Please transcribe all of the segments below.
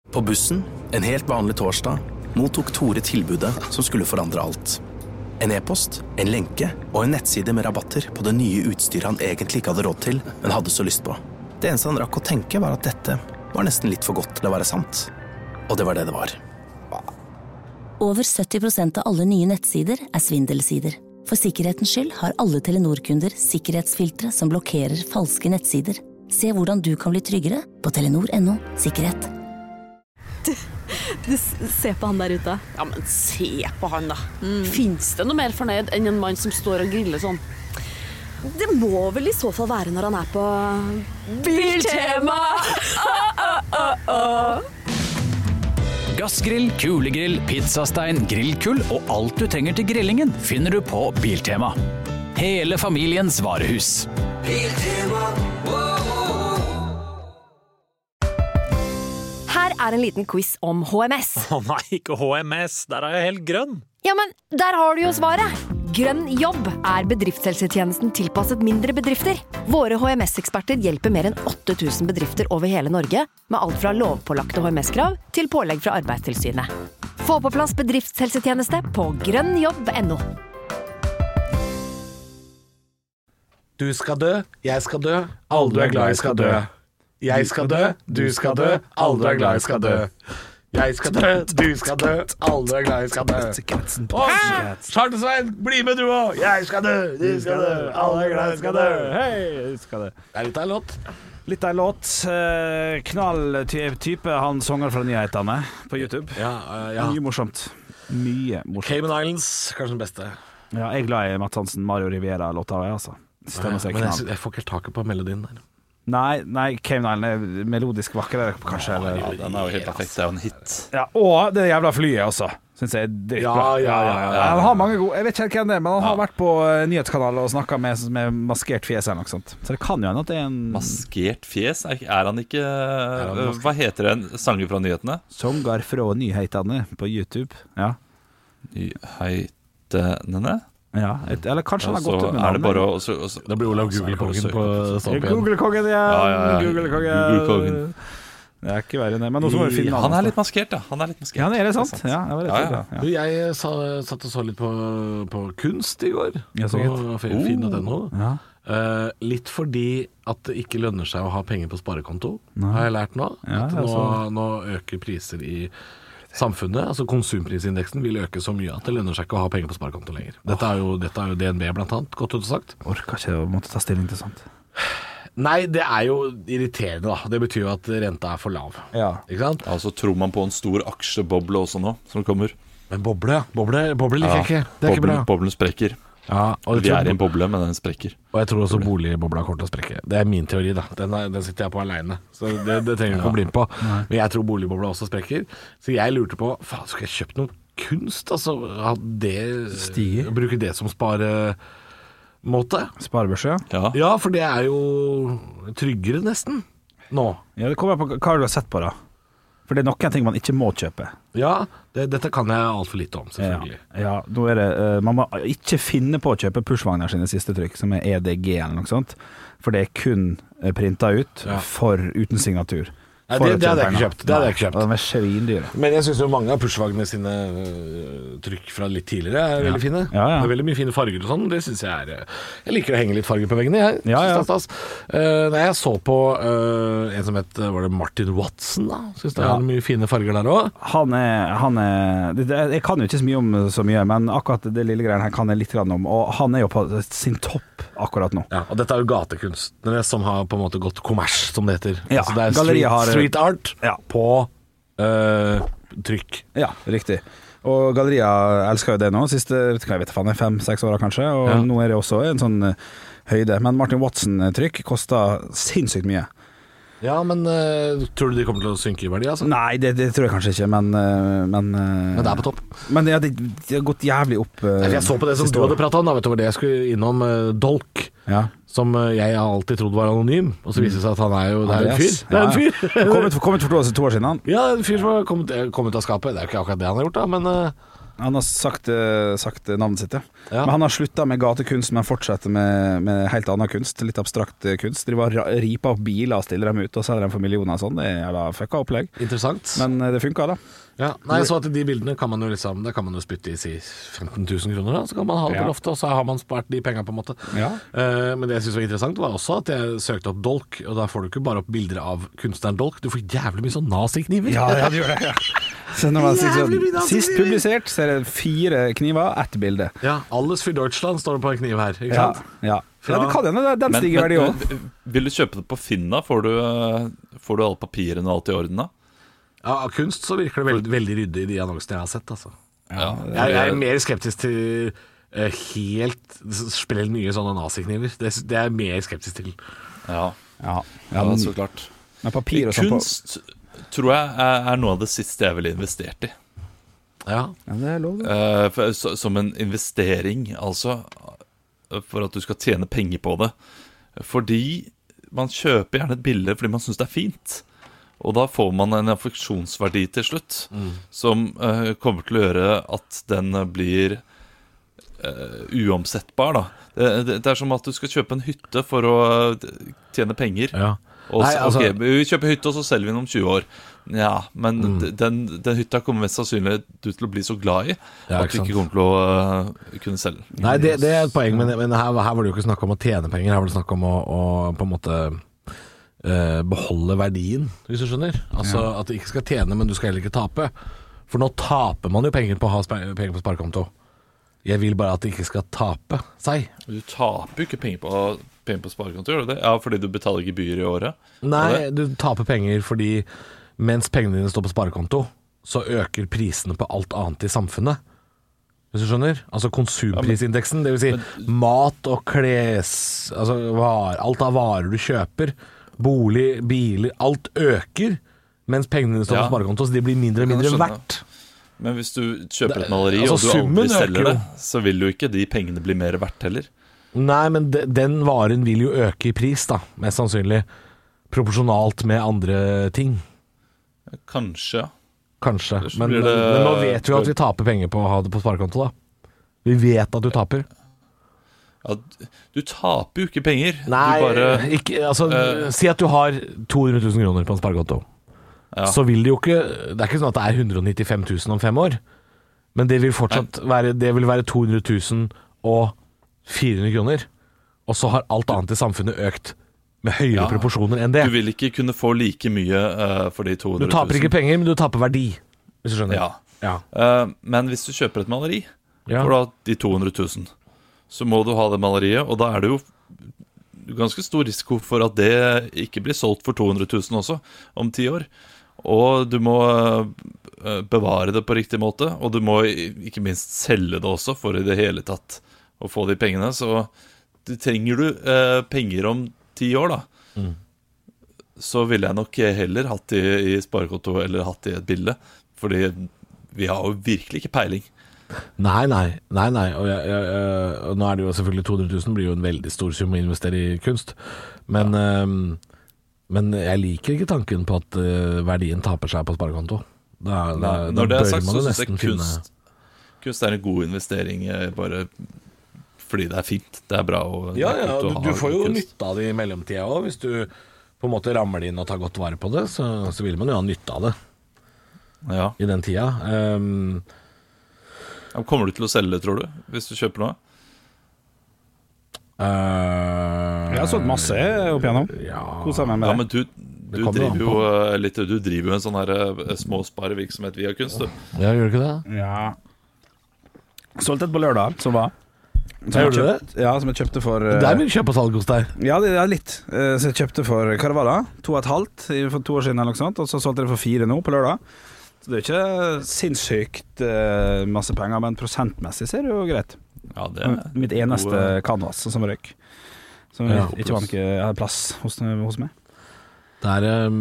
På bussen, en helt vanlig torsdag, mottok Tore tilbudet som skulle forandre alt. En e-post, en lenke og en nettside med rabatter på det nye utstyret han egentlig ikke hadde råd til, men hadde så lyst på. Det eneste han rakk å tenke var at dette var nesten litt for godt til å være sant. Og det var det det var. Over 70% av alle nye nettsider er svindelsider. For sikkerhetens skyld har alle Telenor-kunder sikkerhetsfiltre som blokkerer falske nettsider. Se hvordan du kan bli tryggere på telenor.no/sikkerhet. Du ser på han der ute. Ja, men se på han da. Finnes det noe mer fornøyd enn en mann som står og griller sånn? Det må vel i så fall være når han er på Biltema! Gassgrill, kulegrill, pizzastein, grillkull og alt du trenger til grillingen finner du på Biltema. Hele familiens varehus. Biltema. Her er en liten quiz om HMS. Nei, ikke HMS, der er jeg helt grønn. Ja, men der har du jo svaret. Grønn jobb er bedriftshelsetjenesten tilpasset mindre bedrifter. Våre HMS-eksperter hjelper mer enn 8000 bedrifter over hele Norge med alt fra lovpålagte HMS-krav til pålegg fra Arbeidstilsynet. Få på plass bedriftshelsetjeneste på grønnjobb.no. Du skal dø, jeg skal dø, alle du er glad i skal dø. Jeg skal dø, du skal dø, alle du er glad i skal dø. Jeg skal dø, du skal dø, alle du er glad i skal dø. Charter-Svein, bli med du også. Jeg skal dø, du skal dø, alle er glad i skal dø. Hei, skal det. Det er litt av en låt. Litt av en låt. Knall-type han sanger fra nyhetene på YouTube. Ja. Mye morsomt. Cayman Islands, kanskje den beste. Ja, jeg er glad i Matt Hansen, Mario Rivera-låta, altså. Men jeg får ikke helt taket på melodien der. Nei, Cayman Island er melodisk vakrere, kanskje. Ja, den er jo helt perfekt, det er jo en hit. Ja, og det jævla flyet også, synes jeg er dritbra. Ja. Han har mange gode, jeg vet ikke hvem det er, men han har vært på nyhetskanaler og snakket med maskert fjes eller noe sånt. Så det kan jo hende at det er en... Maskert fjes? Er han ikke... Hva heter den sanger fra nyhetene? Sanger fra nyhetene på YouTube, ja. Nyhetene? Ja, eller kanskje han har gått ut med navnet. Det blir Olav Google-kongen på sånn. Google-kongen, ja. Google-kongen. Det er ikke verre enn det, men nå så må vi finne navnet. Han er litt maskert, da. Ja, er det sant? Ja, Jeg satt og så litt på kunst i går, på fin.no. Litt fordi at det ikke lønner seg å ha penger på sparekonto, har jeg lært nå. At nå øker priser i samfunnet, altså konsumprisindeksen vil øke så mye at det lønner seg ikke å ha penger på sparekonto lenger. Dette er jo DNB blant annet, godt ut og sagt. Orker ikke å måtte ta stilling til sånt. Nei, det er jo irriterende da. Det betyr jo at renta er for lav. Ja. Ikke sant? Altså tror man på en stor aksjeboble også nå, som kommer. Men boble liker jeg ikke. Det er ikke bra. Boblen sprekker. Ja, vi er i en boble, men den sprekker. Og jeg tror også boligbobla kommer til å sprekke. Det er min teori da. Den sitter jeg på alene, så det trenger jeg ikke å bli med på. Men jeg tror boligbobla også sprekker. Så jeg lurte på, faen, skal jeg kjøpe noe kunst? Altså, bruke det som sparemåte? Sparebørs, ja, for det er jo tryggere nesten nå. Ja, det kommer på hva du har sett på da. For det er noen ting man ikke må kjøpe. Ja, dette kan jeg alt for lite om, selvfølgelig. Ja, nå er det, man må ikke finne på å kjøpe Pushwagner sine siste trykk, som er EDG eller noe sånt, for det er kun printet ut uten signatur. Nei, det hadde jeg ikke kjøpt. Det er svindyre. Men jeg synes jo mange av Pushwagner sine trykk fra litt tidligere er veldig fine. Det er veldig mye fine farger og sånn. Det synes jeg er... Jeg liker å henge litt farger på veggene, jeg. Jeg så på en som het, var det Martin Watson da? Synes det er mye fine farger der også. Han er jeg kan jo ikke så mye om så mye, men akkurat det lille greien her kan jeg litt grann om, og han er jo på sin topp akkurat nå. Ja, og dette er jo gatekunstnere som har på en måte gått kommers, som det heter. Ja, altså det er street art på trykk. Ja, riktig. Og Galleria elsker jo det nå, siste, jeg vet faen, 5-6 år kanskje, og nå er det også en sånn høyde. Men Martin Watson-trykk koster sinnssykt mye. Ja, men tror du de kommer til å synke i verdi, altså? Nei, det tror jeg kanskje ikke, men det er på topp. Men det har gått jævlig opp. Jeg så på det som du hadde pratet om, da, vet du hva det jeg skulle innom, Dolk, som jeg alltid trodde var anonym, og så viser det seg at han er jo, det er en fyr. Det er en fyr. Kommet for 2 år siden, han. Ja, en fyr som har kommet ut av skapet. Det er jo ikke akkurat det han har gjort da, men Han har sagt navnet sitt, ja. Men han har sluttet med gatekunst, men fortsetter med helt annen kunst. Litt abstrakt kunst. De var ripa opp biler og stiller dem ut, og selger dem for millioner og sånn. Det er jævla fucka opplegg. Interessant. Men det funker da. Ja, nei, så at de bildene kan man jo liksom, det kan man jo spytte i 15 000 kroner da, så kan man ha det på loftet, og så har man spart de pengene på en måte. Ja. Men det jeg synes var interessant var også at jeg søkte opp dolk, og da får du ikke bare opp bilder av kunstneren dolk, du får jævlig mye sånn nazi-kniver. Ja, du gjør det, ja. Så når man sist publisert, så er det 4 kniver, 1 bilde. Ja, alles für Deutschland står det på en kniv her, ikke sant? Ja, det kan hende, den stiger verdi også. Vil du kjøpe det på Finna? Får du alle papirene og alt i orden da? Ja, av kunst så virker det veldig ryddig i de annonsene jeg har sett, altså. Ja, jeg er mer skeptisk til helt sprell nye sånne nazikniver. Det er jeg mer skeptisk til. Ja, så klart. Med papir og sånn kunst tror jeg er noe av det siste jeg ville investert i. Ja, det er lov. Som en investering, altså, for at du skal tjene penger på det. Fordi man kjøper gjerne et bilde fordi man synes det er fint. Og da får man en affeksjonsverdi til slutt, som kommer til å gjøre at den blir uomsettbar da. Det er som at du skal kjøpe en hytte for å tjene penger. Ja. Og så, ok, vi kjøper hytte, og så selger vi den om 20 år. Ja, men den hytta kommer mest sannsynlig du til å bli så glad i at du ikke kommer til å kunne selge. Nei, det er et poeng, men her var det jo ikke snakk om å tjene penger. Her var det snakk om å på en måte beholde verdien, hvis du skjønner. Altså at du ikke skal tjene, men du skal heller ikke tape. For nå taper man jo penger på å ha penger på sparekonto. Jeg vil bare at det ikke skal tape seg. Du taper jo ikke penger på sparekonto, gjør du det? Ja, fordi du betaler gebyr i året? Nei, du taper penger fordi mens pengene dine står på sparekonto, så øker prisene på alt annet i samfunnet. Hvis du skjønner? Altså konsumprisindeksen, det vil si mat og altså alt av varer du kjøper, bolig, biler, alt øker mens pengene dine står på sparekonto, så de blir mindre og mindre verdt. Men hvis du kjøper et maleri og du aldri selger det, så vil jo ikke de pengene bli mer verdt heller. Nei, men den varen vil jo øke i pris da, mest sannsynlig, proporsjonalt med andre ting. Kanskje. Men nå vet vi at vi taper penger på å ha det på sparekonto da. Vi vet at du taper. Ja, du taper jo ikke penger. Nei, ikke, altså, si at du har 200 000 kroner på en sparekonto. Ja. Så vil det jo ikke, det er ikke sånn at det er 195 000 om 5 år, men det vil fortsatt være 200 000 og 400 kroner, og så har alt annet i samfunnet økt med høyere proporsjoner enn det. Du vil ikke kunne få like mye for de 200 000. Du taper ikke penger, men du taper verdi, hvis du skjønner. Ja. Men hvis du kjøper et maleri for da de 200 000, så må du ha det maleriet, og da er det jo ganske stor risiko for at det ikke blir solgt for 200 000 også om 10 år. Og du må bevare det på riktig måte, og du må ikke minst selge det også for i det hele tatt å få de pengene. Så trenger du penger om 10 år da, så ville jeg nok heller hatt det i sparekonto eller hatt det i et bilde, fordi vi har jo virkelig ikke peiling. Nei, og nå er det jo selvfølgelig 200 000 blir jo en veldig stor sum å investere i kunst, men jeg liker ikke tanken på at verdien taper seg på sparekonto. Når det er sagt, så synes jeg kunst er en god investering, bare fordi det er fint, det er bra. Du får jo nytte av det i mellomtida også. Hvis du på en måte rammer det inn og tar godt vare på det, så vil man jo ha nytte av det i den tida. Kommer du til å selge det, tror du, hvis du kjøper noe? Jeg har sådd masse opp igjennom. Men du driver jo en sånn her småsparevirksomhet via kunst, du. Ja, gjør du ikke det? Ja. Solgte et på lørdag, som var. Gjør du det? Ja, som jeg kjøpte for Det er mye kjøp og salg hos deg. Ja, det er litt. Så jeg kjøpte for, hva det var da? 2,5 for 2 år siden eller noe sånt, og så solgte jeg det for 4 nå på lørdag. Så det er ikke sinnssykt masse penger, men prosentmessig ser det jo greit. Ja, det er mitt eneste canvas som røyk, som ikke var ikke hadde plass hos meg. Det er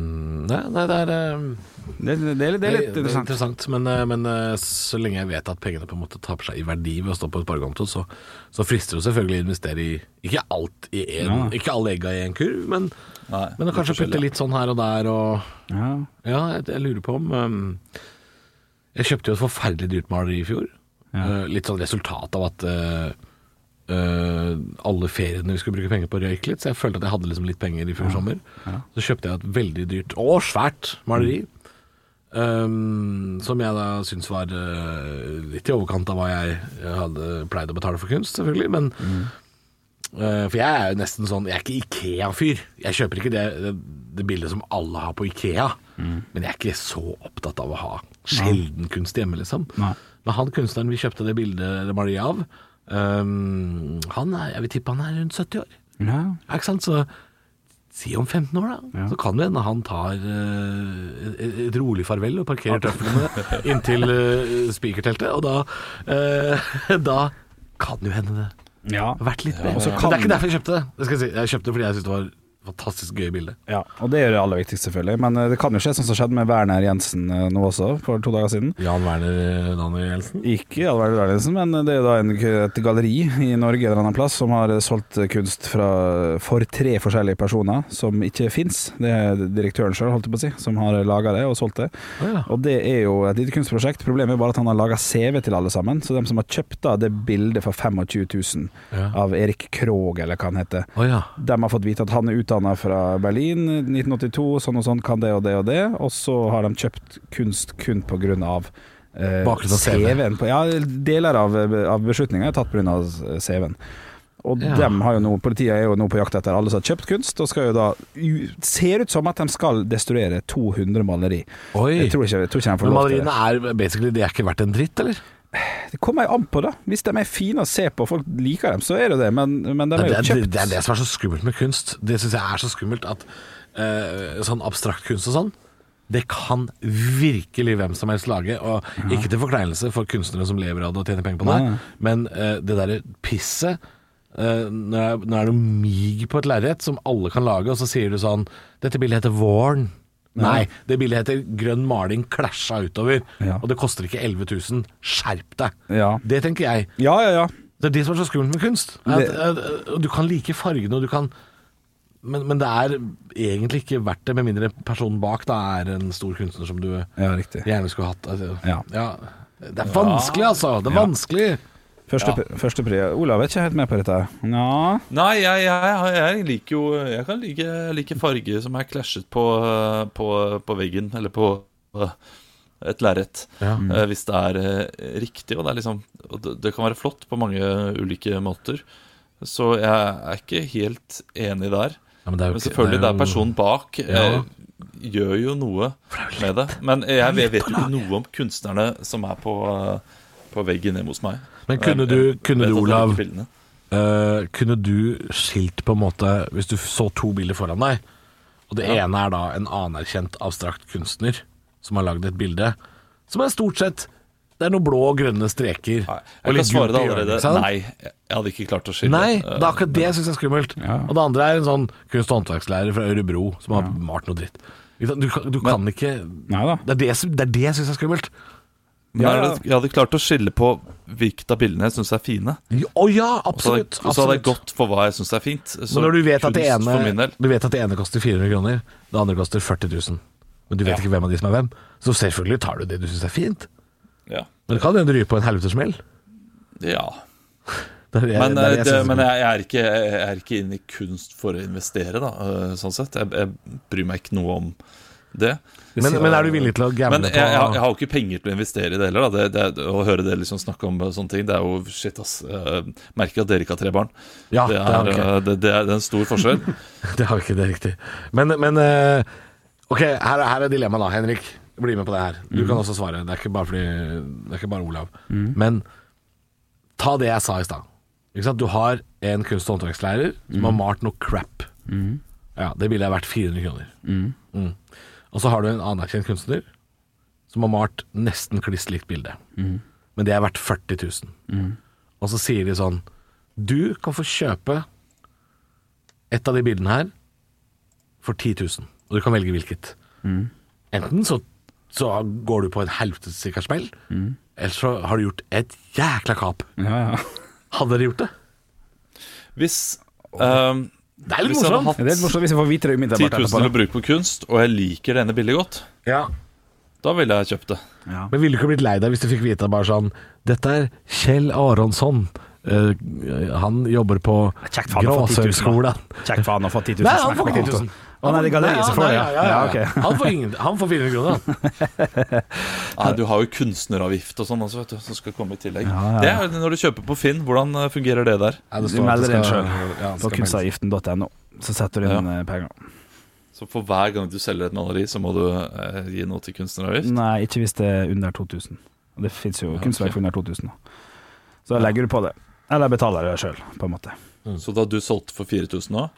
litt interessant. Men så lenge jeg vet at pengene på en måte taper seg i verdi ved å stå på et sparekonto, så frister det selvfølgelig å investere i ikke alt i ikke alle egga i en kurv, men å kanskje putte litt sånn her og der, og jeg lurer på om Jeg kjøpte jo et forferdelig dyrt maleri i fjor. Litt sånn resultat av at alle feriene vi skulle bruke penger på røyk litt, så jeg følte at jeg hadde liksom litt penger i fjor sommer. Så kjøpte jeg et veldig dyrt og svært maleri, som jeg da synes var litt i overkant av hva jeg hadde pleid å betale for kunst, selvfølgelig, men for jeg er jo nesten sånn, jeg er ikke IKEA-fyr. Jeg kjøper ikke det bildet som alle har på IKEA, men jeg er ikke så opptatt av å ha sjelden kunst hjemme, liksom. Men han kunstneren vi kjøpte det bildet Maria av, jeg vil tippe han er rundt 70 år. Ikke sant? Så si om 15 år da, så kan det hende han tar et rolig farvel og parkerer tøflene inntil spikerteltet, og da kan jo hende det. Vært litt mer. Men det er ikke derfor jeg kjøpte det. Det skal jeg si. Jeg kjøpte det fordi jeg synes det var fantastisk gøy bilde. Ja, og det er det aller viktigste selvfølgelig. Men det kan jo skje sånn som skjedde med Werner Jensen nå også, for 2 dager siden. Jan Werner Daniel Jensen? Ikke Jan Werner Jensen, men det er jo da et galleri i Norge eller annen plass som har solgt kunst for 3 forskjellige personer som ikke finnes. Det er direktøren selv, holdt jeg på å si, som har laget det og solgt det. Og det er jo et lite kunstprosjekt. Problemet er bare at han har laget CV til alle sammen, så de som har kjøpt da det bildet for 25 000 av Erik Krog, eller hva han heter, de har fått vite at han er utdannet fra Berlin 1982, sånn og sånn, kan det og det og det, og så har de kjøpt kunst kun på grunn av CV-en. Deler av beslutningen er tatt på grunn av CV-en. Og dem har jo nå, politiet er jo nå på jakt etter alle som har kjøpt kunst, og skal jo da ser ut som at de skal destruere 200 maleri. Jeg tror ikke de får lov til det. Men maleriene basically, det er ikke verdt en dritt, eller? Det kommer jo an på det. Hvis de er fine å se på, folk liker dem, så er det det, men de er jo kjøpt. Det er det som er så skummelt med kunst. Det synes jeg er så skummelt at sånn abstrakt kunst og sånn, det kan virkelig hvem som helst lage, og ikke til forkleinelse for kunstnere som lever av det og tjener penger på det, men det der pisset, når det er noe mig på et lerret som alle kan lage, og så sier du sånn, dette bildet heter Våren. Nei, det bildet heter grønn maling klasja utover, og det koster ikke 11 000. Skjerp deg. Det tenker jeg. Det er det som er så skummelt med kunst. Du kan like fargene, og du kan men det er egentlig ikke verdt det, med mindre personen bak da er en stor kunstner som du gjerne skulle hatt. Det er vanskelig, altså. Det er vanskelig. Første pri. Olav er ikke helt med på dette. Nei, jeg liker jo jeg liker farge som er klasjet på veggen, eller på et lerret, hvis det er riktig, og det er liksom, det kan være flott på mange ulike måter. Så jeg er ikke helt enig der. Men selvfølgelig, det er personen bak gjør jo noe med det. Men jeg vet jo ikke noe om kunstnerne som er på veggen hjemme hos meg. Men kunne du Olav, kunne du skilt på en måte, hvis du så 2 bilder foran deg, og det ene er da en anerkjent abstrakt kunstner som har laget et bilde, som er stort sett, det er noen blå og grønne streker. Jeg kan svare det allerede. Nei, jeg hadde ikke klart å skille. Nei, det er akkurat det jeg synes er skummelt. Og det andre er en sånn kunst- og håndverkslærer fra Ørebro som har malt noe dritt. Du kan ikke... Det er det jeg synes er skummelt. Jeg hadde klart å skille på hvilket av bildene jeg synes er fine. Absolutt. Og så hadde jeg gått for hva jeg synes er fint. Så når du vet at det ene koster 400 kroner, det andre koster 40 000, men du vet ikke hvem av de som er hvem, så selvfølgelig tar du det du synes er fint. Men det kan jo ryke på en helvetesmell. Men jeg er ikke inne i kunst for å investere da, sånn sett. Jeg bryr meg ikke noe om det. Men er du villig til å gamble på... Jeg har jo ikke penger til å investere i det heller da. Å høre det liksom snakke om sånne ting, det er jo shit ass. Merker at dere ikke har 3 barn. Det er en stor forskjell. Det har vi ikke, det er riktig. Men ok, her er dilemmaet da, Henrik. Bli med på det her. Du kan også svare. Det er ikke bare Olav. Men ta det jeg sa i stad. Du har en kunst- og håndverkslærer som har malt noe crap. Det bildet er verdt 400 kroner. Og så har du en anerkjent kunstner som har malt nesten kliss likt bilde. Men det er verdt 40 000. Og så sier de sånn, du kan få kjøpe et av de bildene her for 10 000, og du kan velge hvilket. Enten så går du på en helvetesikker smell, eller så har du gjort et jækla kap. Hadde dere gjort det? Hvis det er litt morsomt. Det er litt morsomt hvis jeg får vite det umiddelbart 10 000 å bruke på kunst, og jeg liker denne bildet godt, Da ville jeg kjøpt det. Ja. Men ville du ikke blitt lei deg hvis du fikk vite bare sånn: dette Kjell Aronsson. Han jobber på Gråsøyskolen. Kjekt for han å få 10 000. Nei, han får ikke 10 000. Han er i galleriet, så får det, ja. Okay. Han får 400 kroner. Nei, du har jo kunstneravgift og sånn også, vet du, som skal komme i tillegg. Det er når du kjøper på Finn. Hvordan fungerer det der? Du melder inn selv på kunstavgiften.no, så setter du inn penger. Så for hver gang du selger et maleri, så må du gi noe til kunstneravgift? Nei, ikke hvis det er under 2000. Det finnes jo kunstverk for under 2000. Så da legger du på det. Eller betaler det selv, på en måte. Så da du solgte for 4000 nå,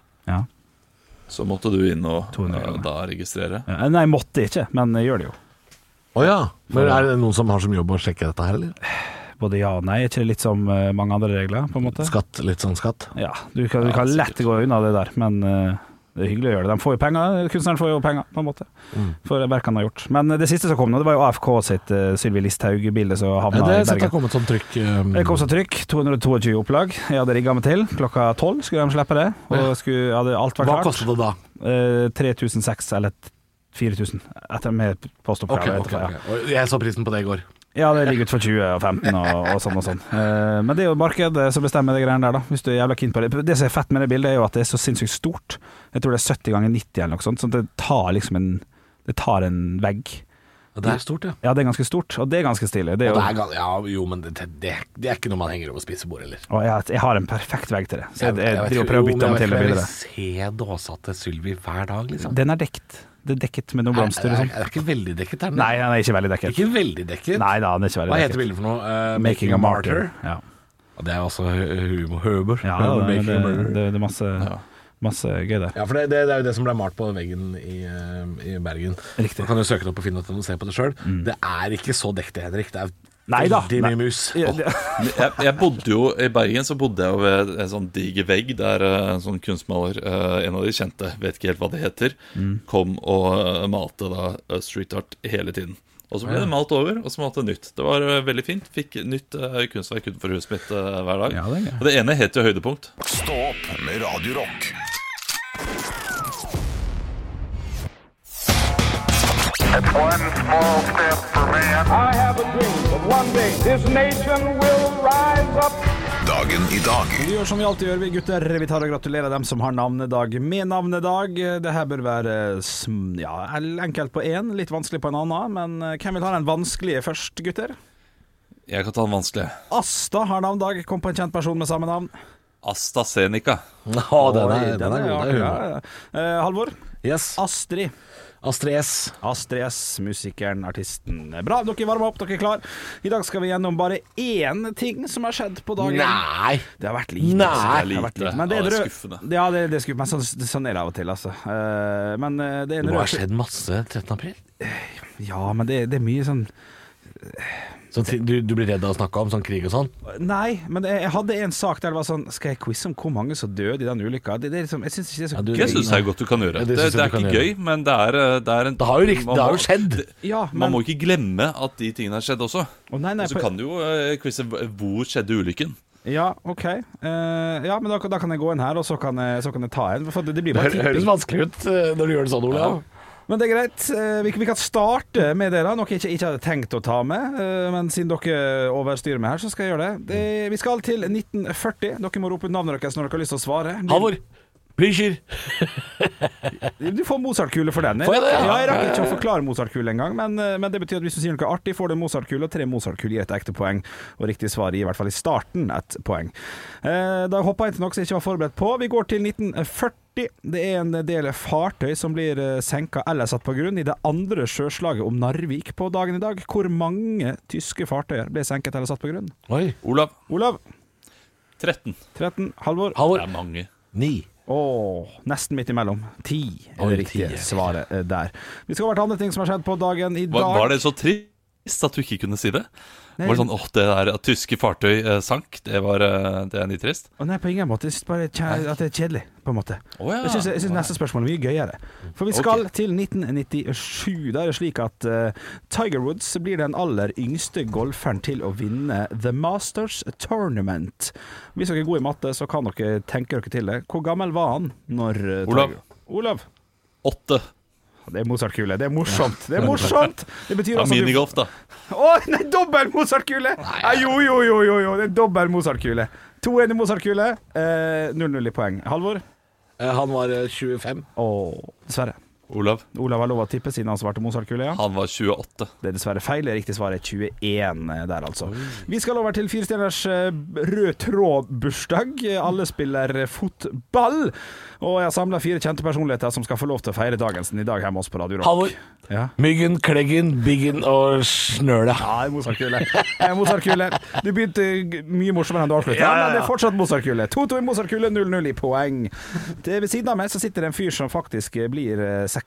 så måtte du inn og da registrere? Nei, måtte ikke, men jeg gjør det jo. Åja, men er det noen som har som jobb å sjekke dette her, eller? Både ja og nei, ikke litt som mange andre regler, på en måte. Skatt, litt sånn skatt? Ja, du kan lett gå unna det der, men det er hyggelig å gjøre det. De får jo penger, kunstneren får jo penger, på en måte, for verkene han har gjort. Men det siste som kom nå, det var jo AFK sitt Sylvi Listhaug-bilde som havna i Bergen. Det har kommet som trykk. Det kom som trykk, 222 opplag. Jeg hadde rigget meg til. 12:00 skulle de slippe det. Og hadde alt vært klart. Hva kostet det da? 3600 eller 4000 etter med postoppgave. Okay. Jeg så prisen på det i går. Ja, det ligger ut for 20 og 15 og sånn og sånn. Men det er jo markedet som bestemmer det greiene der, da. Hvis du er jævla keen på det. Det som er fett med det bildet, er jo at det er så sinnssykt stort. Jeg tror det er 70 ganger 90 eller noe sånt. Så det tar liksom en vegg. Ja, det er stort, ja. Ja, det er ganske stort, og det er ganske stilig. Det er jo... men det er ikke noe man henger over spisebordet, eller? Og jeg har en perfekt vegg til det. Så jeg driver og prøver å bytte meg til det bildet. Jeg vil se dåsa til Sylvi hver dag, liksom. Den er dekt. Det er dekket med noen blomster og sånn. Er det ikke veldig dekket her? Nei, den er ikke veldig dekket. Ikke veldig dekket? Nei da, den er ikke veldig dekket. Hva heter bildet for noe? Making a Martyr. Ja. Og det er også Høber. Ja, det er masse gøy der. Ja, for det er jo det som ble malt på veggen i Bergen. Riktig. Man kan jo søke det opp på Finn.no og se på det selv. Det er ikke så dekket, Henrik. Det er veldig mye mus. Jeg bodde jo i Bergen, så bodde jeg jo ved en sånn diger vegg der en sånn kunstmaler, en av de kjente, vet ikke helt hva det heter, kom og malte da street art hele tiden. Og så ble det malt over, og så malte det nytt. Det var veldig fint. Fikk nytt kunstverk utenfor huset mitt hver dag. Ja, og det ene het jo Høydepunkt. Stå opp med Radio Rock. It's one small step for man. I have a dream that one day this nation will rise up. Dagen i dag. Vi gjør som vi alltid gjør, vi gutter. Vi tar og gratulerer dem som har navnedag med navnedag. Det her bør være enkelt på en, litt vanskelig på en annen. Men hvem vil ha den vanskelige først, gutter? Jeg kan ta den vanskelige. Asta har navnedag. Kom på en kjent person med samme navn. Asta Senica. Den er god. Halvor? Yes. Astrid S, musikeren, artisten. Bra, dere varmer opp, dere er klar. I dag skal vi gjennom bare én ting som har skjedd på dagen. Nei. Det har vært lite. Men det er skuffende. Ja, det er skuffende, men sånn er det av og til, altså. Men det må ha skjedd masse 13. april. Ja, men det er mye sånn... Så du blir redd av å snakke om sånn krig og sånn? Nei, men jeg hadde en sak der det var sånn: skal jeg quize om hvor mange som døde i den ulykka? Det er liksom, jeg synes ikke det er så gøy. Det synes jeg godt du kan gjøre. Det er ikke gøy, men det er en... Det har jo skjedd. Ja, man må ikke glemme at de tingene har skjedd også. Nei, og så kan du jo quize hvor skjedde ulykken. Ja, ok. Ja, men da kan jeg gå inn her, og så kan jeg ta en. For det blir bare tipping. Det høres vanskelig ut når du gjør det sånn, Ole. Ja. Men det er greit. Vi kan starte med det da. Noe jeg ikke hadde tenkt å ta med, men siden dere overstyrer meg her, så skal jeg gjøre det. Vi skal til 1940. Dere må rope ut navnet deres når dere har lyst til å svare. Halvor Blücher. Du får Mozart-kule for den. Får jeg det? Ja, jeg rakk ikke å forklare Mozart-kule engang, men det betyr at hvis du sier noe artig, får du Mozart-kule, og 3 Mozart-kule gir et ekte poeng, og riktig svar i hvert fall i starten et poeng. Da hopper jeg til noe som jeg ikke var forberedt på. Vi går til 1940. Det er en del fartøy som blir senket eller satt på grunn i det andre sjøslaget om Narvik på dagen i dag. Hvor mange tyske fartøyer ble senket eller satt på grunn? Oi. Olav. 13. Halvor. Det er mange. 9. Nesten midt imellom. 10 er det riktige svaret der. Vi skal over til andre ting som har skjedd på dagen i dag. Var det så trist at du ikke kunne si det? Nei. Var det sånn, det der at tyske fartøy sank, det er litt trist? Nei, på ingen måte. Jeg synes bare at det er kjedelig, på en måte. Ja. Jeg synes neste spørsmål er mye gøyere. For vi skal til 1997. Da er det slik at Tiger Woods blir den aller yngste golferen til å vinne The Masters Tournament. Hvis dere er gode i matte, så kan dere tenke dere til det. Hvor gammel var han når Olav. 8. Det er Mozart-kule. Det er morsomt. Det betyr altså minigolf, da. Nei, dobbel Mozart-kule! Jo. Det er dobbel Mozart-kule. 2-1 i Mozart-kule. 0-0 i poeng. Halvor? Han var 25. Dessverre. Olav har lov å tippe siden han svarte Mozart-kule, ja. Han var 28. Det er dessverre feil. Det riktige svaret er 21 der, altså. Vi skal over til 4 stjerners rød tråd-bursdag. Alle spiller fotball. Og jeg har samlet 4 kjente personligheter som skal få lov til å feire dagen sin i dag hjemme hos på Radio Rock. Halvor. Ja. Myggen, Kleggen, Biggen og Snøla. Ja, Mozart-kule. Du begynte mye morsommere enn du avsluttet. Ja, men det er fortsatt Mozart-kule. 2-2 i Mozart-kule, 0-0 i poeng. Ved siden av meg så sitter det en fyr som faktisk blir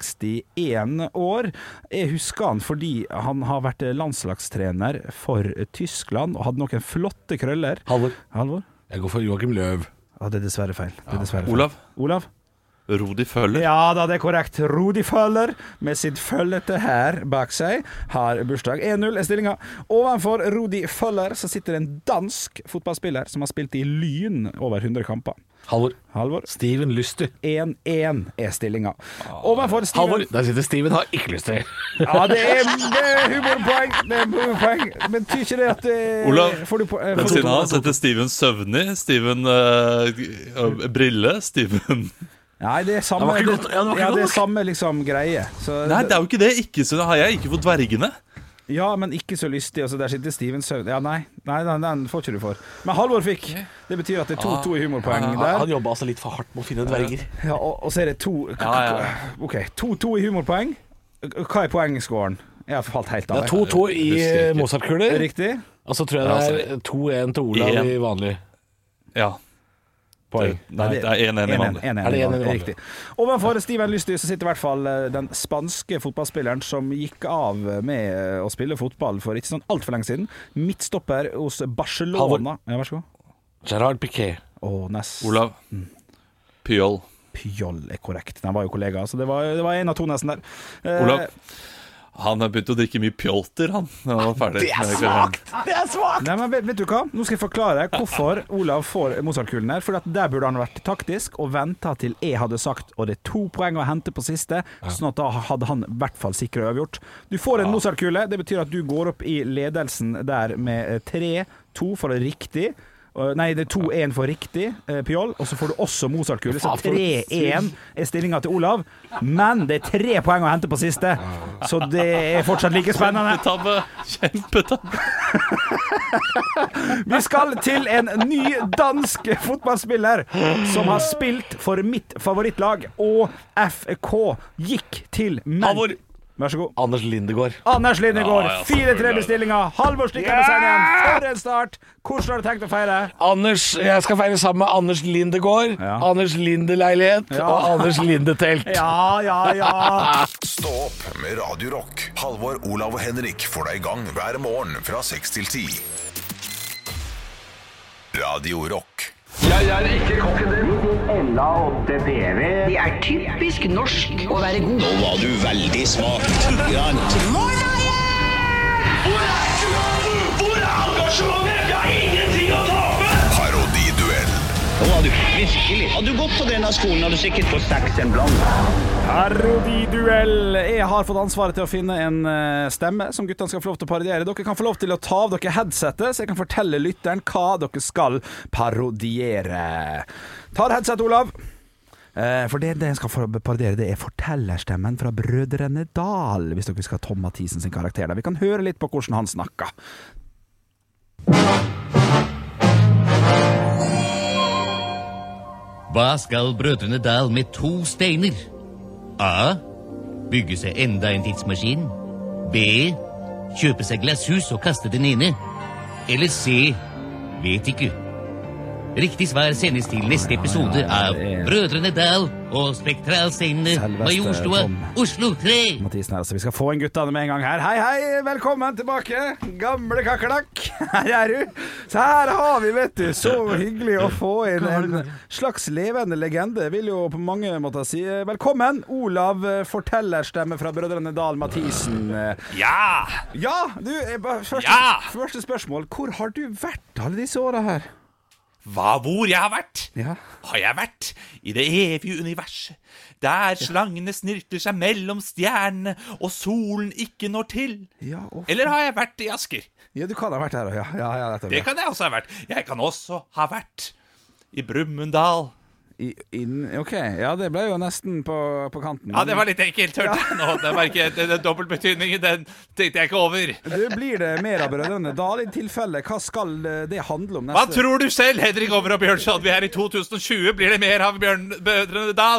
61 år. Jeg husker han fordi han har vært landslagstrener for Tyskland og hadde noen flotte krøller. Halvor? Jeg går for Joachim Löw. Ja, det er dessverre feil. Olav? Rudi Føller. Ja da, det er korrekt. Rudi Føller med sitt følgete her bak seg har bursdag. 1-0 er stillinga. Ovenfor Rudi Føller så sitter en dansk fotballspiller som har spilt i Lyn over 100 kamper. Halvor. Steven Lysty. 1-1 er stillinga. Ovenfor Steven. Halvor. Der sitter Steven, har ikke lyst til. Ja, det er humorpoeng. Men tyr ikke det at Olav, men siden han heter Steven Søvni, Steven Brille, Steven... Nei, det er samme, det er samme liksom greie. Så nei, det er jo ikke det. Ikke så har jeg ikke fått dvergene. Ja, men ikke så lystig. Altså, der sitter Steven Søvn. Ja, nei, den får ikke du for. Men Halvor fikk. Det betyr at det er 2-2 i humorpoeng der. Han jobber altså litt for hardt med å finne dverger. Ja, og så er det 2-2 i humorpoeng. Hva er poengscoren? Jeg har falt helt av. Det er 2-2 i Mozart-kuler. Riktig. Og så tror jeg det er 2-1 til Olav i vanlig. Ja. Nei, det er 1-1 i vanlig. Riktig. Ovenfor Steven Lysty så sitter i hvert fall den spanske fotballspilleren som gikk av med å spille fotball for ikke sånn alt for lenge siden. Midtstopper hos Barcelona. Ja, vær så god. Gerard Piqué. Olav. Puyol er korrekt. Den var jo kollega, så det var en av to nesten der. Olav. Han har begynt å drikke mye pjolter, han. Det er svagt! Nei, men vet du hva? Nå skal jeg forklare hvorfor Olav får Mozart-kulen her. For der burde han vært taktisk og ventet til jeg hadde sagt og det er 2 poeng å hente på siste, sånn at da hadde han i hvert fall sikret avgjort. Du får en Mozart-kule. Det betyr at du går opp i ledelsen der med 3-2 for det riktig. Nei, det er 2-1 for riktig, Pjol. Og så får du også Mozart-kule. Så 3-1 er stillinga til Olav. Men det er 3 poeng å hente på siste, så det er fortsatt like spennende. Kjempetabbe. Vi skal til en ny dansk fotballspiller som har spilt for mitt favorittlag, og FK gikk til menn. Vær så god. Anders Lindegård. 4-3-bestillinga. Halvor stikker med seg igjen. For en start. Hvordan har du tenkt å feire? Jeg skal feire sammen med Anders Lindegård, Anders Lindeleilighet og Anders Lindetelt. Ja. Stå opp med Radio Rock. Halvor, Olav og Henrik får deg i gang hver morgen fra 6 til 10. Radio Rock. Jeg er ikke kokken din. LA8 PV. Det er typisk norsk å være god. Nå var du veldig svakt. Hvor er engasjementet? Jeg har ingenting å tape! Parodiduell. Nå var du virkelig. Hadde du gått på denne skolen, hadde du sikkert fått 6 en blant. Parodiduell. Jeg har fått ansvaret til å finne en stemme som guttene skal få lov til å parodiere. Dere kan få lov til å ta av dere headsetet, så jeg kan fortelle lytteren hva dere skal parodiere. Ta headset, Olav. For det jeg skal parodiere, det er fortellerstemmen fra Brødrene Dal, hvis dere skal ha Tom Mathisen sin karakter. Vi kan høre litt på hvordan han snakker. Hva skal Brødrene Dal med 2 steiner? A. Bygge seg enda en tidsmaskin. B. Kjøpe seg glasshus og kaste den ene. Eller C. Vet ikke. Riktig svar sendes til neste episode av Brødrene Dal og Spektralsteinene Majorstua, Oslo 3. Mathisen her, altså. Vi skal få en guttene med en gang her. Hei, velkommen tilbake. Gamle kakerlakk. Her er du. Så her har vi, vet du, så hyggelig å få inn en slags levende legende, vil jo på mange måter si. Velkommen, Olav, fortellerstemme fra Brødrene Dal Mathisen. Ja, du, første spørsmål. Hvor har du vært alle disse årene her? hvor jeg har vært? Har jeg vært i det evige universet, der slangene snirkler seg mellom stjernene, og solen ikke når til? Eller har jeg vært i Asker? Ja, du kan ha vært her, det kan jeg også ha vært. Jeg kan også ha vært i Brumunddal. Ok, ja, det ble jo nesten på kanten. Ja, det var litt enkelt, hørte jeg nå. Det var ikke den dobbeltbetydningen, den tenkte jeg ikke over. Blir det mer av Brødrene Dal i tilfelle? Hva skal det handle om neste? Hva tror du selv, Henrik Over og Bjørnson? Vi er i 2020, blir det mer av Brødrene Dal?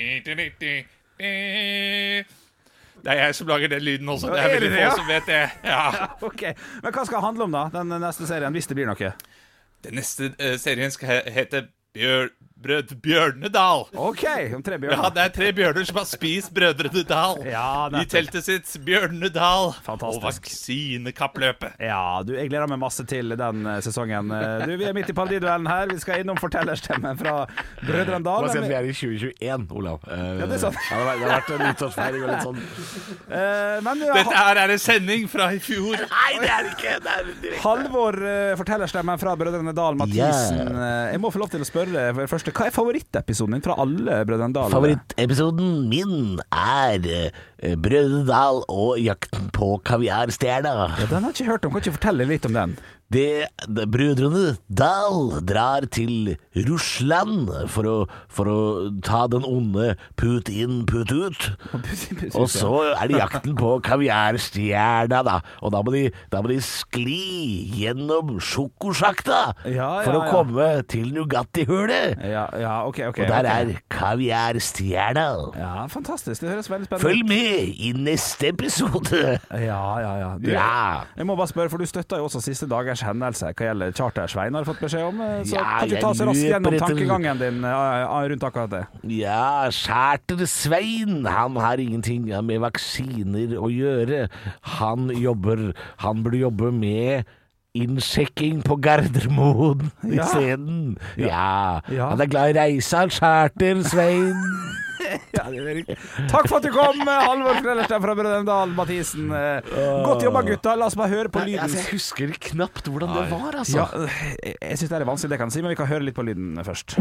Det er jeg som lager den lyden også. Det er veldig få som vet det. Ok, men hva skal det handle om da, den neste serien, hvis det blir noe? Den neste serien skal hete Bjørnene Dal. Ok, om 3 bjørner. Ja, det er 3 bjørner som har spist Brødrene Dal i teltet sitt Bjørnene Dal. Fantastisk. Og vaksinekappløpet. Ja, jeg gleder meg masse til den sesongen. Vi er midt i parodiduellen her. Vi skal innom fortellerstemmen fra Brødrene Dal. Vi er i 2021, Olav. Ja, det er sant. Det har vært en nyttårsfeiring og litt sånn. Dette her er en sending fra i fjor. Nei, det er ikke det. Halvor, fortellerstemmen fra Brødrene Dal, Mathisen. Jeg må få lov til å spørre først. Hva er favorittepisoden din fra alle Brødrene Dal? Favorittepisoden min Brødrene Dal og jakten på kaviarstjerna. Ja, den har jeg ikke hørt om. Kan ikke fortelle litt om den? Brødrene Dal drar til Russland for å ta den onde put inn, put ut. Og så er det jakten på kaviarstjerna, da. Og da må de skli gjennom sjokosjakta for å komme til Nugatti-hulet. Ok. Og der er kaviarstjerna. Ja, fantastisk. Det høres veldig spennende ut. Følg med i neste episode. Ja. Jeg må bare spørre, for du støtter jo også siste dagers hendelse hva gjelder Charter-Svein, har du fått beskjed om. Så kan du ta så raskt gjennom tankegangen din rundt akkurat det. Ja, Charter-Svein, han har ingenting med vaksiner å gjøre. Han burde jobbe med innsjekking på Gardermoen i scenen. Han er glad i reise, Charter-Svein. Takk for at du kom, Halvor Frellerstein fra Brødrene Dal, Mathisen. Godt jobba, gutta. La oss bare høre på lyden. Jeg husker knapt hvordan det var, altså. Jeg synes det er vanskelig, det kan jeg si, men vi kan høre litt på lyden først.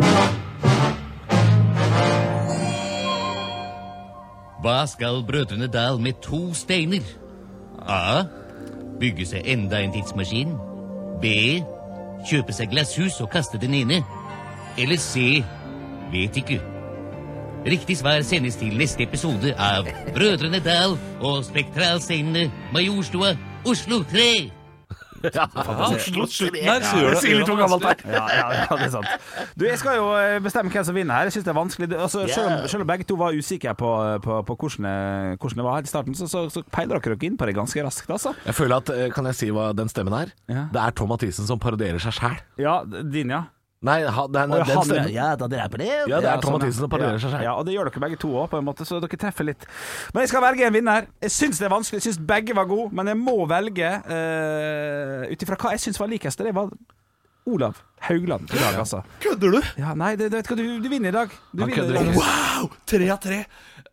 Hva skal Brødrene Dal med 2 steiner? A. Bygge seg enda en tidsmaskin. B. Kjøpe seg glasshus og kaste den ene. Eller C. Vet ikke. Riktig svar sendes til neste episode av Brødrene Dal og Spektralsteinene, Majorstua, Oslo 3. Oslo 3. Det sier litt hvor gammelt det er. Ja, det er sant. Jeg skal jo bestemme hvem som vinner her. Jeg synes det er vanskelig. Selv om begge to var usikre på hvordan det var her i starten, så peiler dere inn på det ganske raskt, altså. Jeg føler at, kan jeg si hva den stemmen er? Det er Tom Mathisen som parodierer seg selv. Ja, din, ja. Nei, den stemmen. Ja, da dreper det. Ja, det er Tom Mathisen som parodierer seg selv. Ja, og det gjør dere begge to også, på en måte, så dere treffer litt. Men jeg skal velge en vinner. Jeg synes det er vanskelig. Jeg synes begge var gode, men jeg må velge utifra hva jeg synes var likest. Det var Olav Haugland i dag, altså. Kødder du? Ja, nei, du vinner i dag. Wow! 3 av 3.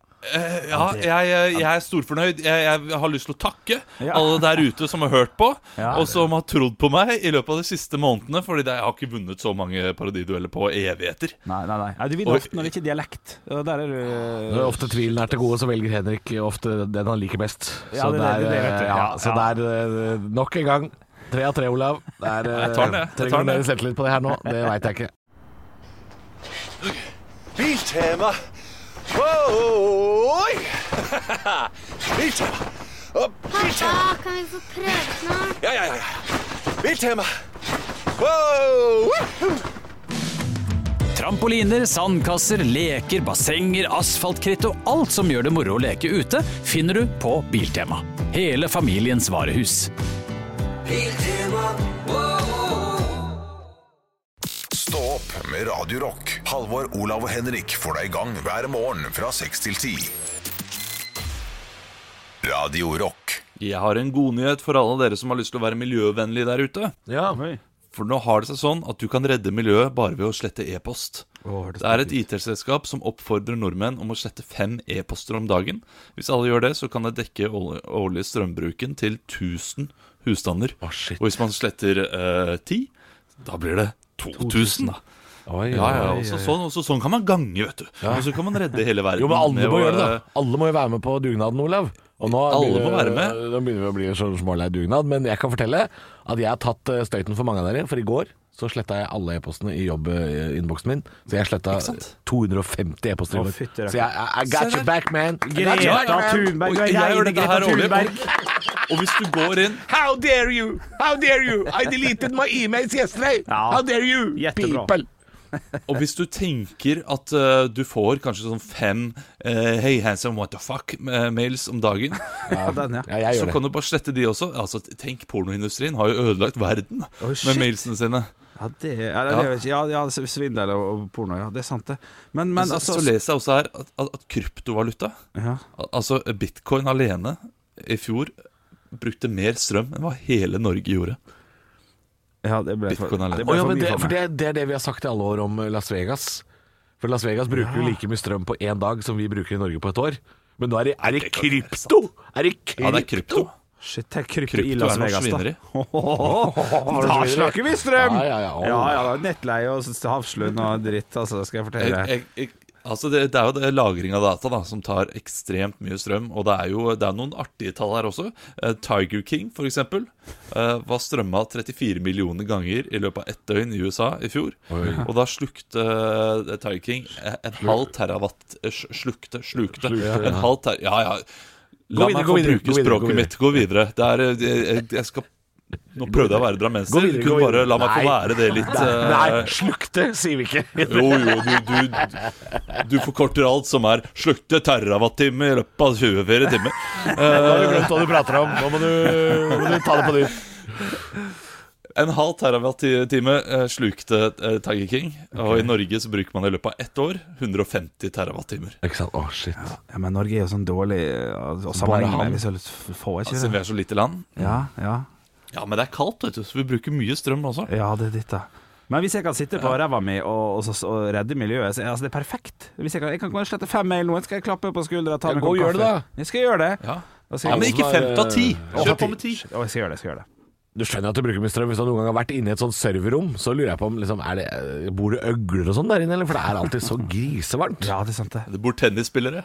Jeg er storfornøyd. Jeg har lyst til å takke alle der ute som har hørt på, og som har trodd på meg i løpet av de siste månedene, fordi jeg har ikke vunnet så mange parodidueller på evigheter. Nei, du vinner ofte når det ikke er dialekt. Der er Når ofte tvilen er til gode, så velger Henrik ofte den han liker best. Så det er nok en gang 3 av 3, Olav. Jeg tar det. Trenger du mer selvtillit på det her nå? Det vet jeg ikke. Biltema. Oi! Biltema. Pappa, kan vi få prøve snart? Ja. Biltema. Trampoliner, sandkasser, leker, bassenger, asfaltkritt og alt som gjør det moro å leke ute, finner du på Biltema. Hele familiens varehus. Biltema. Stå opp med Radio Rock. Halvor, Olav og Henrik får deg i gang hver morgen fra 6 til 10. Radio Rock. Jeg har en god nyhet for alle dere som har lyst til å være miljøvennlige der ute. For nå har det seg sånn at du kan redde miljøet bare ved å slette e-post. Det er et IT-selskap som oppfordrer nordmenn om å slette 5 e-poster om dagen. Hvis alle gjør det, så kan det dekke årlig strømbruken til 1000 husstander. Og hvis man sletter 10, da blir det 2000 da. Sånn kan man gange, vet du. Og så kan man redde hele verden. Jo, men alle må gjøre det da. Alle må jo være med på dugnaden, Olav. Og nå alle må være med. Nå begynner vi å bli så smålei dugnad. Men jeg kan fortelle at jeg har tatt støyten for mange av dere. For i går så slettet jeg alle e-postene i jobb-innboksen min. Så jeg slettet 250 e-poster. Så I got your back, man. Greta Thunberg. Jeg gjør dette her årlig. Og hvis du går inn How dare you? How dare you? I deleted my emails yesterday. How dare you, people? Og hvis du tenker at du får kanskje sånn 5 Hey handsome what the fuck mails om dagen, så kan du bare slette de også. Altså, tenk, pornoindustrien har jo ødelagt verden med mailsene sine. Svindel og porno, det er sant det. Men altså, så leser jeg også her at kryptovaluta, altså bitcoin alene i fjor brukte mer strøm enn hva hele Norge gjorde. Ja, det ble det er det vi har sagt i alle år om Las Vegas. For Las Vegas bruker jo like mye strøm på en dag som vi bruker i Norge på et år. Men nå er det krypto! Ja, det er krypto. Shit, det er krypto i Las Vegas da. Da snakker vi strøm! Ja, nettleie og havslund og dritt, altså, skal jeg fortelle. Altså det er jo det lagring av data da, som tar ekstremt mye strøm. Og det er noen artige tall her også. Tiger King for eksempel var strømmet 34 millioner ganger i løpet av 1 døgn i USA i fjor. Og da slukte Tiger King en halv terawatt. Slukte en halv terawatt. La meg få bruke språket mitt. Gå videre. Jeg skal... Nå prøvde jeg å være drammenser. Du kunne bare la meg få være det litt Nei, slukte, sier vi ikke. Du forkorter alt som er slukte terawatt-time i løpet av 24 timer. Nå har du glemt hva du prater om. Nå må du ta det på nytt. En halv terawatt-time slukte Tiger King. Og i Norge så bruker man i løpet av 1 år 150 terawatt-timer. Ikke sant? Shit. Ja, men Norge er jo sånn dårlig å sammenligne med. Vi er så lite land. Ja, men det er kaldt, vet du, så vi bruker mye strøm også. Ja, det er ditt da. Men hvis jeg kan sitte på ræva mi og redde miljøet, så det er perfekt. Hvis jeg kan slette 5 mail nå, skal jeg klappe på skuldra og ta meg en kopp kaffe. Gjør det da. Jeg skal gjøre det. Ja, men ikke 5 av 10. Kjør på med 10. Jeg skal gjøre det. Du skjønner at du bruker mye strøm. Hvis du noen gang har vært inne i et sånt serverrom, så lurer jeg på om liksom, bor det øgler og sånn der inne, eller? For det er alltid så grisevarmt. Ja, det er sant det. Det bor tennisspillere.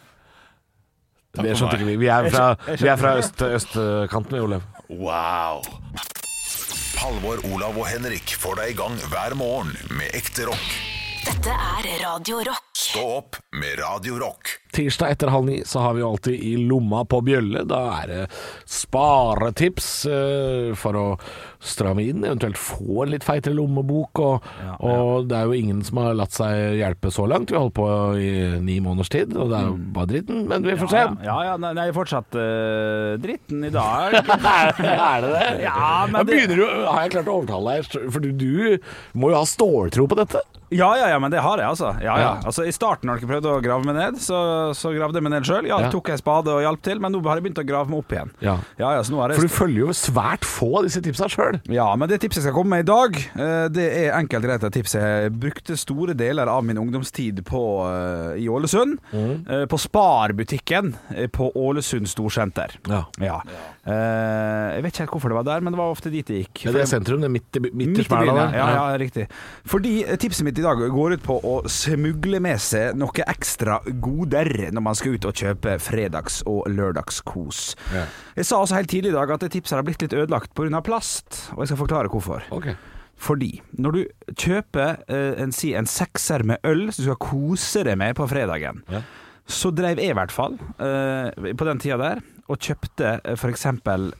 Det skjønte ikke vi. Vi er fra østkanten, Olav. Wow. Halvor, Olav og Henrik får deg i gang hver morgen med ekte rock. Dette er Radio Rock. Stå opp med Radio Rock. Tirsdag etter 8:30 så har vi alltid i lomma på bjølle. Da er det sparetips for å stramme inn, eventuelt få en litt feitere lommebok. Og det er jo ingen som har latt seg hjelpe så langt. Vi har holdt på i 9 måneders tid, og det er jo bare dritten, men vi får se. Nei, fortsatt dritten i dag. Er det det? Ja, men har jeg klart å overtale deg? For du må jo ha ståltro på dette. Ja, men det har jeg altså. Altså i starten når jeg prøvde å grave meg ned, så gravde jeg meg ned selv. Tok jeg spade og hjalp til, men nå har jeg begynt å grave meg opp igjen. Så nå for du følger jo svært få av disse tipsene selv. Ja, men det tipset jeg skal komme med i dag, det er enkelt greit et tips. Jeg brukte store deler av min ungdomstid i Ålesund, på Spar-butikken på Ålesund Storsenter. Jeg vet ikke helt hvorfor det var der, men det var ofte dit det gikk. Det er sentrum, det er midt i byen. Ja, riktig. Fordi tipset mitt i dag går ut på å smugle med seg noe ekstra goder når man skal ut og kjøpe fredags- og lørdagskos. Jeg sa også helt tidlig i dag at det tipset har blitt litt ødelagt på grunn av plast, og jeg skal forklare hvorfor. Fordi når du kjøper en 6er med øl som du skal kose deg med på fredagen, så drev jeg i hvert fall på den tida der og kjøpte for eksempel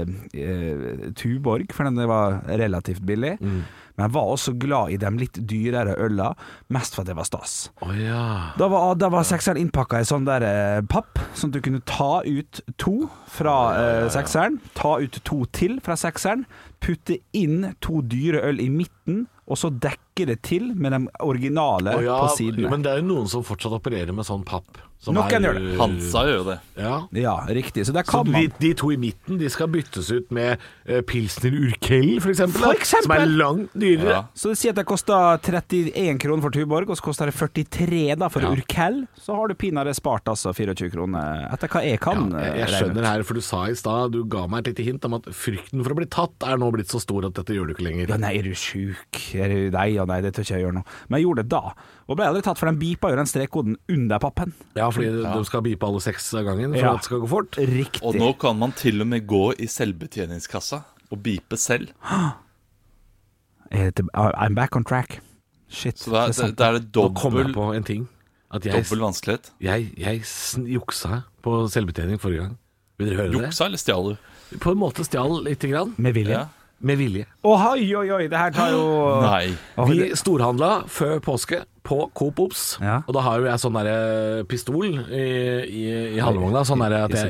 Tuborg, for den var relativt billig. Men jeg var også glad i de litt dyrere øla, mest for at det var stas. Da var 6eren innpakket i sånn der papp, sånn at du kunne ta ut 2 fra 6eren, ta ut 2 til fra 6eren, putte inn 2 dyre øl i midten, og så dekke pakke det til med de originale på sidene. Men det er jo noen som fortsatt opererer med sånn papp. Noen gjør det. Hansa gjør jo det. Ja, riktig. Så der kan man de to i midten, de skal byttes ut med Pilsner Urkel, for eksempel. Som er langt dyrere. Så det sier at det koster 31 kroner for Tuborg, og så koster det 43 da for Urkel. Så har du pinadø spart altså 24 kroner etter hva jeg kan. Jeg skjønner her, for du sa i stad, du ga meg et lite hint om at frykten for å bli tatt er nå blitt så stor at dette gjør du ikke lenger. Ja, nei, er du syk? Nei, det tør ikke jeg gjøre nå. Men jeg gjorde det da, og ble aldri tatt, for den bipa jo den strekkoden under pappen. Ja, fordi du skal bipe alle 6 av gangen for at det skal gå fort. Riktig. Og nå kan man til og med gå i selvbetjeningskassa og bipe selv. I'm back on track. Shit. Så det er det dobbelt. Nå kom jeg på en ting. Dobbelt vanskelighet. Jeg juksa på selvbetjening forrige gang. Vil dere høre det? Juksa eller stjal du? På en måte stjal litt grann. Med vilje? Med vilje. Oi, det her tar jo... Nei. Vi storhandla før påske på Coop Ops, og da har jo jeg sånn der pistol i handlevogna, sånn der at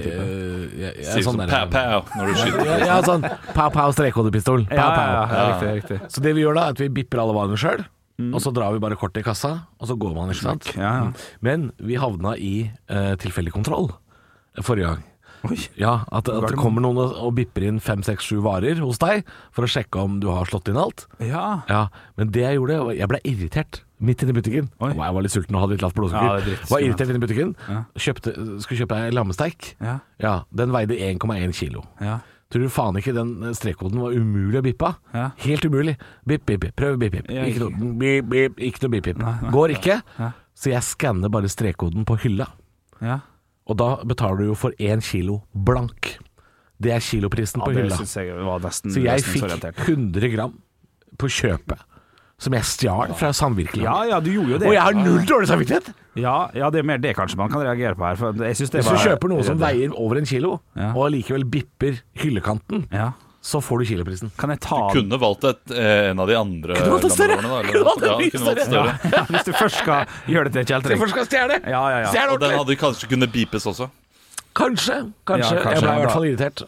jeg sånn pow-pow når du skyter. Ja, sånn pow-pow strekkodepistol. Riktig. Så det vi gjør da, er at vi bipper alle varene selv, og så drar vi bare kortet i kassa, og så går man, ikke sant? Men vi havna i tilfeldig kontroll forrige gang. Ja, at det kommer noen og bipper inn 5, 6, 7 varer hos deg for å sjekke om du har slått inn alt. Ja, men det jeg gjorde, jeg ble irritert midt inne i butikken. Jeg var litt sulten og hadde litt lavt blodsukker. Var irritert inne i butikken. Skulle kjøpe en lammesteik. Ja, den veide 1,1 kilo. Tror du faen ikke den strekkoden var umulig å bippe? Helt umulig. Bip, bip, bip. Prøv bip, bip. Ikke noe bip, bip. Ikke noe bip, bip. Går ikke. Så jeg skanner bare strekkoden på hylla. Og da betaler du jo for 1 kilo blank. Det er kiloprisen på hylla. Så jeg fikk 100 gram på kjøpet, som jeg stjal fra samvirkeland. Ja, du gjorde jo det. Og jeg har null dårlig samvittighet. Ja, det er mer det kanskje man kan reagere på her. For jeg synes det Hvis du kjøper noe som veier over 1 kilo, og likevel bipper hyllekanten, så får du kiloprisen. Kan jeg ta... Du kunne valgt en av de andre lammevarene. Kunne valgt større. Hvis du først skal gjøre det til kjeltring. Du først skal stjele. Og den hadde kanskje kunnet bipes også. Kanskje. Jeg ble i hvert fall irritert.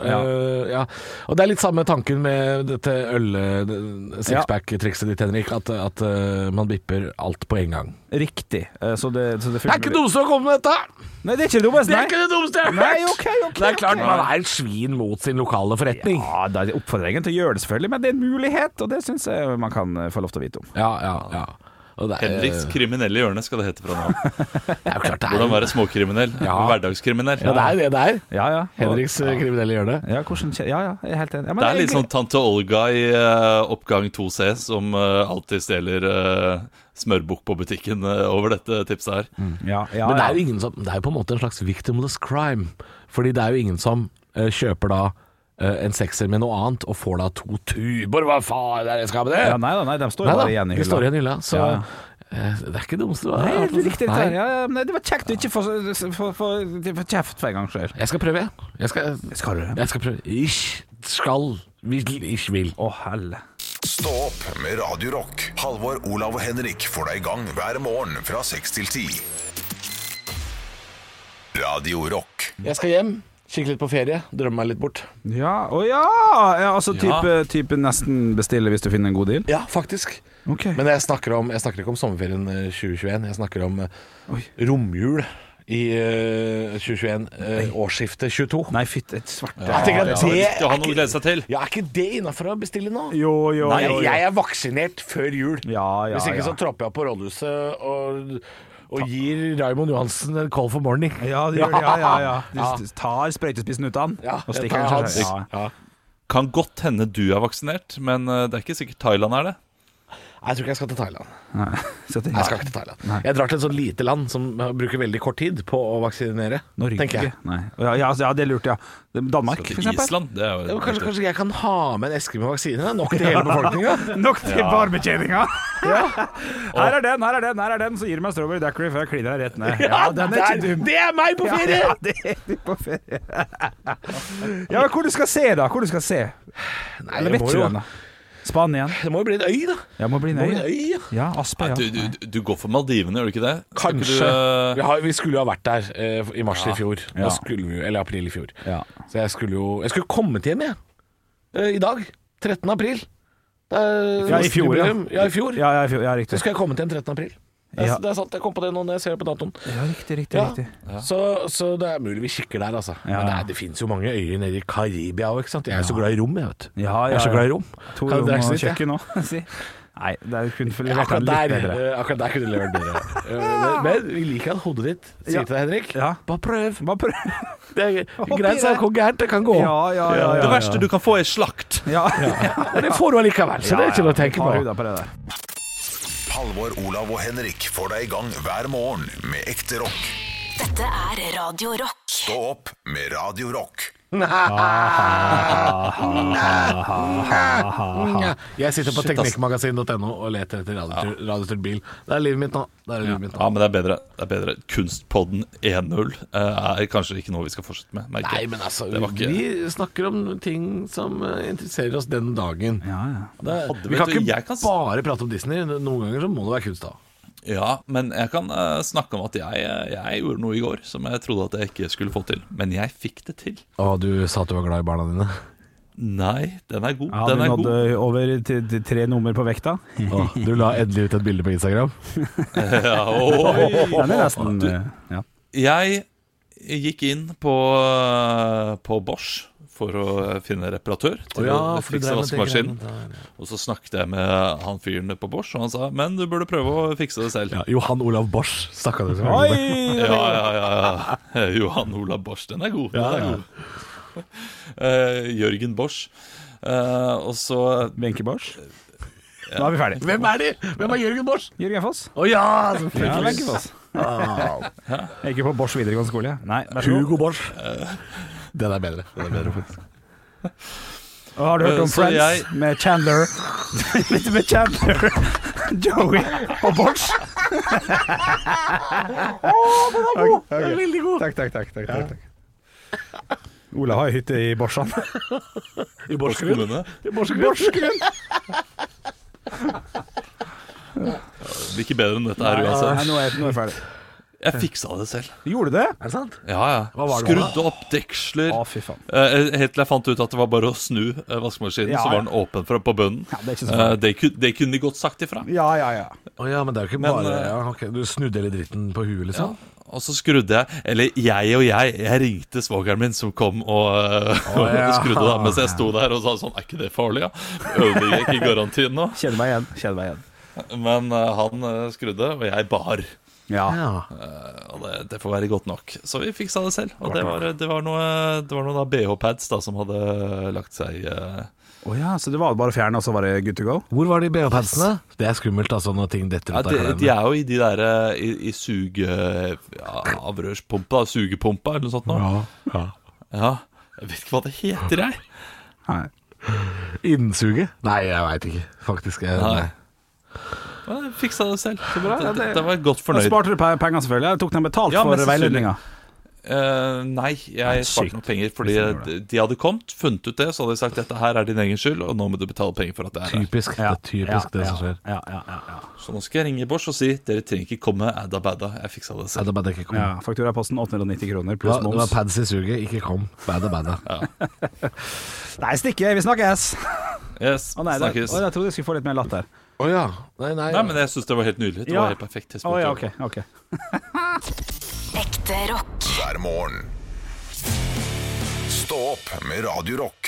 Og det er litt samme tanken med dette sixpack-trikset ditt, Henrik, at man bipper alt på en gang. Riktig. Så det er ikke dummeste å komme med dette! Nei, det er ikke det dummeste. Det er ikke det dummeste jeg har hørt! Okay. Det er klart man er et svin mot sin lokale forretning. Ja, det er oppfordringen til å gjøre det selvfølgelig, men det er en mulighet, og det synes jeg man kan få lov til å vite om. Ja. Henriks kriminelle hjørne skal det hete fra nå. Det er jo klart det er. Hvordan være småkriminell, hverdagskriminell. Ja, det er det. Ja. Henriks kriminelle hjørne. Ja, jeg er helt enig. Det er litt sånn tante Olga i oppgang 2C som alltid stjeler smørbukk på butikken over dette tipset her. Men det er jo ingen som, det er jo på en måte en slags victimless crime, fordi det er jo ingen som kjøper da en sekser med noe annet og får da 2 tuber. Hva faen er det jeg skal med det? Ja, nei, de står jo bare igjen i hylla. De står igjen i hylla, så det er ikke dummest. Nei, det er riktig. Men det var kjekt å ikke få kjeft for en gang selv. Jeg skal prøve, Skal du? Jeg skal prøve. Ich vil. Å, helle. Stå opp med Radio Rock. Halvor, Olav og Henrik får deg i gang hver morgen fra 6 til 10. Radio Rock. Jeg skal hjem. Kikke litt på ferie, drømme meg litt bort. Altså type nesten bestille hvis du finner en god deal? Ja, faktisk. Men jeg snakker ikke om sommerferien 2021. Jeg snakker om romjul i 2021, årsskiftet 22. Nei, fytt, et svart. Jeg tenker at det skal ha noe å glede seg til. Ja, er ikke det innenfor å bestille nå? Jo. Nei, jeg er vaksinert før jul. Hvis ikke så tropper jeg på rådhuset og gir Raymond Johansen en call for morning. Ja, det gjør det. Du tar sprøytespissen ut av han, og stikker den. Kan godt hende du er vaksinert, men det er ikke sikkert Thailand er det. Jeg tror ikke jeg skal til Thailand. Nei, jeg skal ikke til Thailand. Jeg drar til et sånt lite land som bruker veldig kort tid på å vaksinere. Norge? Tenker jeg. Nei. Ja, det er lurt, ja. Danmark, for eksempel. Island, det er jo kanskje jeg kan ha med en eske med vaksiner. Nok til hele befolkningen. Nok til barbetjeninga. Her er den, så gir du meg strawberry daiquiri før jeg kliner deg rett ned. Ja, den er ikke dum. Det er meg på ferie! Ja, det er du på ferie. Ja, men hvor du skal se da? Nei, eller vet du den da? Spanien. Det må jo bli en øy, da. Ja, må bli en øy. Ja, Aspe, ja. Du går for Maldivene, gjør du ikke det? Kanskje. Vi skulle jo ha vært der i mars i fjor. Eller april i fjor. Så jeg skulle kommet hjem, i dag. 13. april. I fjor, ja. I fjor. Ja, riktig. Så skal jeg komme til en 13. april. Det er sant, jeg kom på det nå når jeg ser på datoen. Ja, riktig. Ja. Så det er mulig vi kikker der, altså. Ja. Men det finnes jo mange øyer nede i Karibia også, ikke sant? Jeg er så glad i rom, jeg vet. Ja. Jeg er så glad i rom. 2 rom og kjøkken også, si. Nei, det er kun for levert litt bedre. Akkurat der kunne du levert bedre. Men vi liker at hodet ditt sier til deg, Henrik. Ja. Bare prøv. Det er greit, så hvor gærent det kan gå. Ja. Det verste du kan få er slakt. Ja. Det får du allikevel, så det er ikke noe å tenke på. Halvor, Olav og Henrik får deg i gang hver morgen med ekte rock. Dette er Radio Rock. Stå opp med Radio Rock. Jeg sitter på teknikkmagasin.no og leter etter radiostyrt bil. Det er livet mitt nå. Ja, men det er bedre. Kunstpodden 1.0 er kanskje ikke noe vi skal fortsette med. Nei, men altså, vi snakker om ting som interesserer oss den dagen. Vi kan ikke bare prate om Disney. Noen ganger så må det være kunst da. Ja, men jeg kan snakke om at jeg gjorde noe i går som jeg trodde at jeg ikke skulle få til. Men jeg fikk det til. Og du sa at du var glad i barna dine? Nei, den er god. Ja, du nådde over til 3 nummer på vekta. Du la endelig ut et bilde på Instagram. Den er nesten Jeg gikk inn på Bosch for å finne reparatør til å fikse vaskemaskinen. Og så snakket jeg med han fyren på Bosch, og han sa, men du burde prøve å fikse det selv. Ja, Johan Olav Bosch snakket du som. Ja. Johan Olav Bosch, den er god. Jørgen Bosch. Og så Benke Bosch. Nå er vi ferdig. Hvem er de? Hvem er Jørgen Bosch? Jørgen Foss. Benke Foss. Jeg er ikke på Bosch videregående skole. Nei, Hugo Bosch. Den er bedre faktisk. Og har du hørt om Friends med Chandler? Litt med Chandler, Joey og Bosch. Den er veldig god. Takk. Ola har hytte i Borsan. I Borsgrunn. Det blir ikke bedre enn dette her uansett. Nå er jeg ferdig. Jeg fiksa det selv. Gjorde du det? Er det sant? Ja. Skrudde opp deksler. Fy faen. Helt til jeg fant ut at det var bare å snu vaskemaskinen, så var den åpen på bunnen. Det er ikke så farlig. Det kunne de godt sagt ifra. Ja. Men det er jo ikke bare Du snudde hele dritten på huet, liksom? Ja. Og så skrudde jeg ringte svogeren min som kom og skrudde da, mens jeg sto der og sa sånn, er ikke det farlig, ja? Ødelegger ikke garantien nå. Kjenner meg igjen. Men han skrudde, og jeg bar. Og det får være godt nok. Så vi fiksa det selv. Og det var noen av BH-pads da som hadde lagt seg så det var bare å fjerne, og så var det good to go? Hvor var de BH-padsene? Det er skummelt altså når ting detter ut av kalenderen. De er jo i de der i avrørspumpa, sugepumpa eller noe sånt nå. Ja, jeg vet ikke hva det heter, jeg. Nei. Innsuget? Nei, jeg vet ikke, faktisk. Nei. Jeg fiksa det selv. Så bra. Det var godt fornøyd. Sparte du penger selvfølgelig? Tok den betalt for veiledninga? Nei, jeg sparte noen penger fordi de hadde kommet, funnet ut det, så hadde de sagt dette her er din egen skyld, og nå må du betale penger for at det er typisk, det er typisk det som skjer. Så nå skal jeg ringe Bosch og si dere trenger ikke komme, adda badda, jeg fiksa det selv. Fakturaposten 890 kroner pluss moms. Det var pads i suget, ikke kom, badda. Nei, stikke, vi snakkes. Snakkes. Jeg trodde jeg skulle få litt mer latter. Nei, men jeg synes det var helt nydelig. Det var helt perfekt. Ok. Ekte rock. Hver morgen. Stå opp med Radio Rock.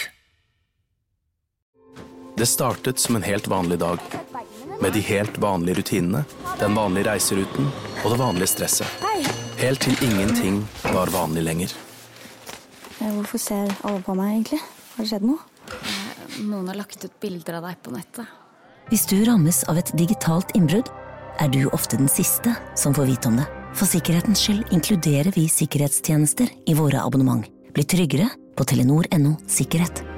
Det startet som en helt vanlig dag. Med de helt vanlige rutinene, den vanlige reiseruten og det vanlige stresset. Helt til ingenting var vanlig lenger. Hvorfor ser alle på meg egentlig? Har det skjedd noe? Noen har lagt ut bilder av deg på nettet. Hvis du rammes av et digitalt innbrudd, er du ofte den siste som får vite om det. For sikkerhetens skyld inkluderer vi sikkerhetstjenester i våre abonnement. Bli tryggere på Telenor.no sikkerhet.